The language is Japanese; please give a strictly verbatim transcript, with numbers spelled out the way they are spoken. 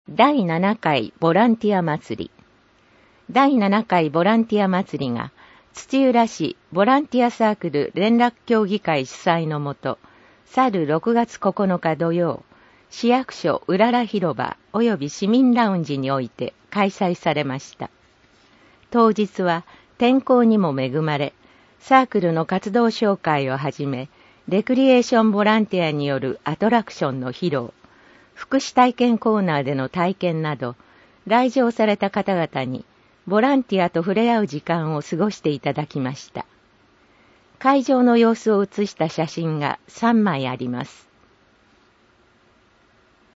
だいななかいボランティア祭り。だいななかいボランティア祭りが、土浦市ボランティアサークル連絡協議会主催のもと、去るろくがつここのか土曜、市役所うらら広場及び市民ラウンジにおいて開催されました。当日は天候にも恵まれ、サークルの活動紹介をはじめ、レクリエーションボランティアによるアトラクションの披露、福祉体験コーナーでの体験など、来場された方々にボランティアと触れ合う時間を過ごしていただきました。会場の様子を写した写真がさんまいあります。